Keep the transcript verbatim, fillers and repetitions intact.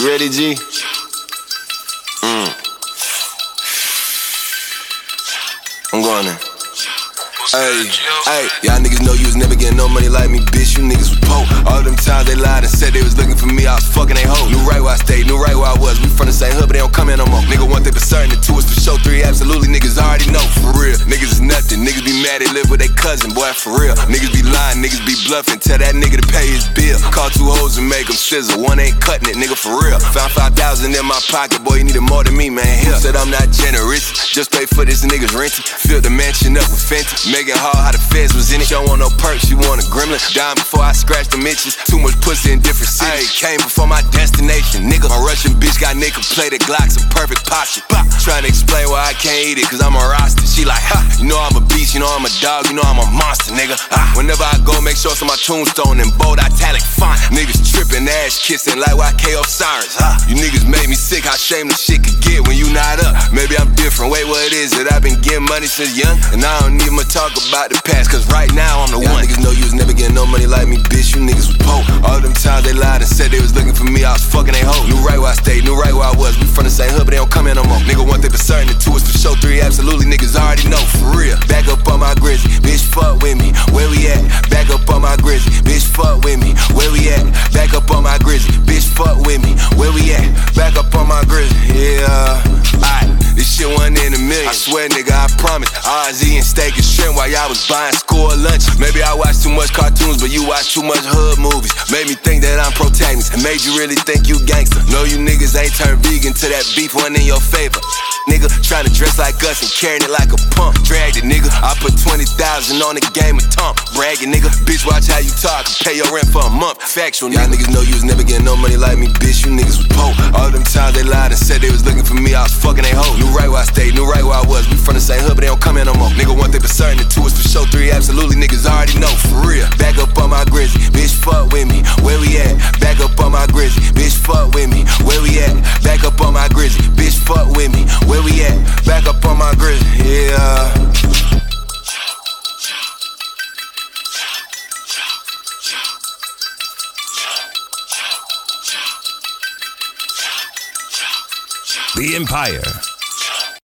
You ready, G? Mm. I'm going in. Hey, hey, y'all niggas know you was never getting no money like me, bitch. You niggas was poor. All them times they lied and said they was looking for me, I was fucking they hoes. Knew right where I stayed, knew right where I was. We from the same hood, but they don't come here no more. Nigga, one thing for certain, and two is for sure. Three, absolutely, niggas already know. For real, niggas is nothing. Niggas be mad they live with their cousin, boy, for real. Niggas be lying, niggas be bluffing. Tell that nigga to pay his bill. Call two hoes and make them sizzle. One ain't cutting it, nigga, for real. Found five thousand in my pocket, boy, you needed more than me, man. Here, said I'm not generous. Just pay for this niggas renting. Filled the mansion up with Fenty. Making hard how the feds was in it. She don't want no perks, she want a gremlin. Dying before I scratch the inches. Too much pussy in different cities. Ay, came before my destination, nigga. My Russian bitch got nickel plated Glocks in perfect posture. Bah. Trying to explain why I can't eat it, cause I'm a roster. She like, ha, you know I'm a beast, you know I'm a dog, you know I'm a monster, nigga. Ah. Whenever I go, make sure it's on my tombstone in bold italic font. Niggas tripping, ass kissing like Y K O sirens. Ah. You niggas made me sick, how shameless shit could get when you not up. Maybe I'm different, wait, what is it? I've been getting money since young, and I don't even talk about the past, cause right now I'm the Y'all one. Niggas know you was never getting no money like me, bitch. You niggas was poor. All them times they lied and said they was looking for me, I was fucking they hoes. Knew right where I stayed, knew right where I was. We from the same hood, but they don't come here no more. Nigga, one thing for certain, and two is for sure. Three, absolutely, niggas already know. For real. Back up on my grizzly, bitch, fuck with me. Where we at? Back up on my grizzly, bitch, fuck with me. Where we at? Back up on my grizzly, bitch, fuck with me. Where we at? Back up on my grizzly. Yeah. Alright, this shit wasn't in a million. I swear, nigga, I promise. I was eating steak and shrimp while y'all was buying school lunch. Maybe I watch too much cartoons, but you watch too much hood movies. Made me think that I'm protagonist, and made you really think you gangster. No, you niggas ain't turned vegan till that beef went in your favor. Nigga, trying to dress like us and carrying it like a pump. Dragged it, nigga. I put twenty thousand on the game of Tom. Bragging, nigga. Bitch, watch how you talk. Pay your rent for a month. Factual, y'all niggas know you was never getting no money like me, bitch. You niggas was poor. All them times they lied and said they was looking for me, I was fucking they hoes. Knew right where I stayed, knew right where I was. We from the same hood, but they don't come here no more. Nigga, one thing for certain, and two is for sure. Three, absolutely, niggas already know. For real. Back up on my grizzly, bitch, fuck with me. Where we at? Back up on my grizzly, bitch, fuck with me. Where we at? Back up on my grizzly, bitch, fuck with me. Where we at? Back up on my grizzly, yeah. The Empire.